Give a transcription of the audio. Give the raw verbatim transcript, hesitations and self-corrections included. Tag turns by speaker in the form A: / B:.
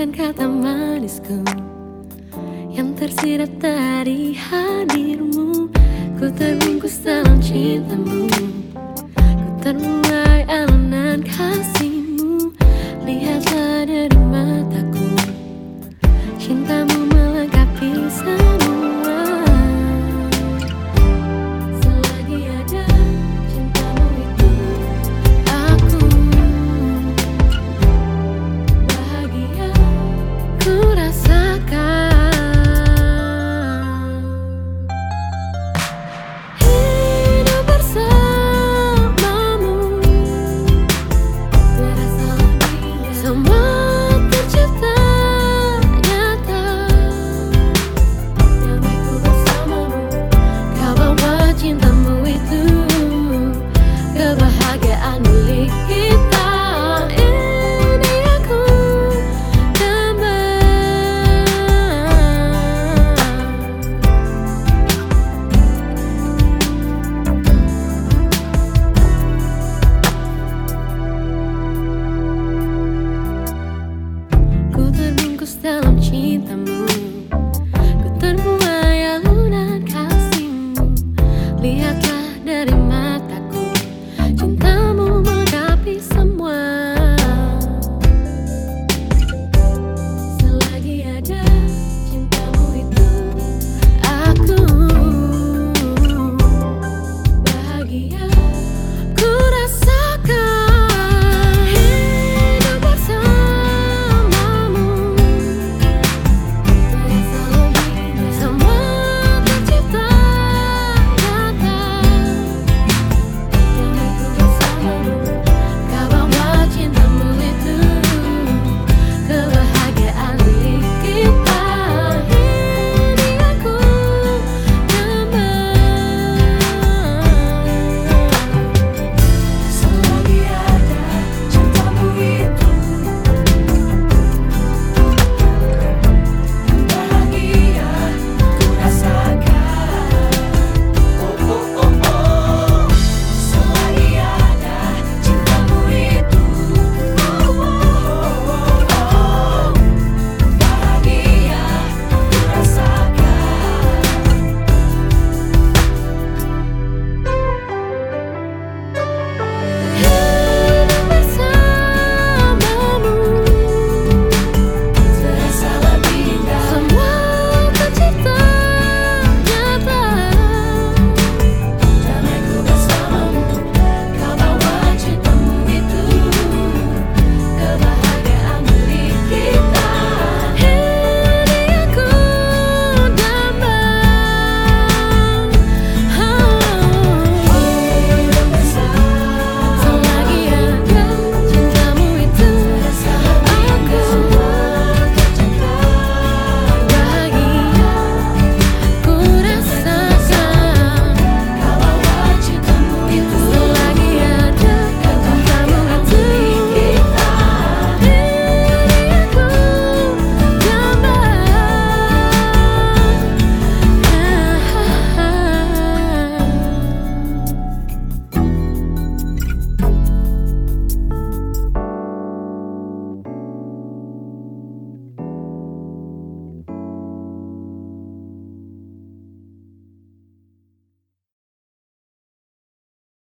A: Bagaikan kata manisku yang tersirat dari hadirmu, ku terbungkus dalam cintamu, ku terbuai alunan kasihmu. Lihatlah dari mataku, cintamu melengkapi semua. Selagi ada cintamu itu, aku bahagia, ku rasakan. Hidup bersamamu terasa lebih semua tercipta nyata. Damaiku bersamamu, kau bawa cintamu itu, kebahagiaan milik kita. Ini aku damai. Ku terbungkus dalam cintamu, ku terbuai alunan kasihmu. Lihat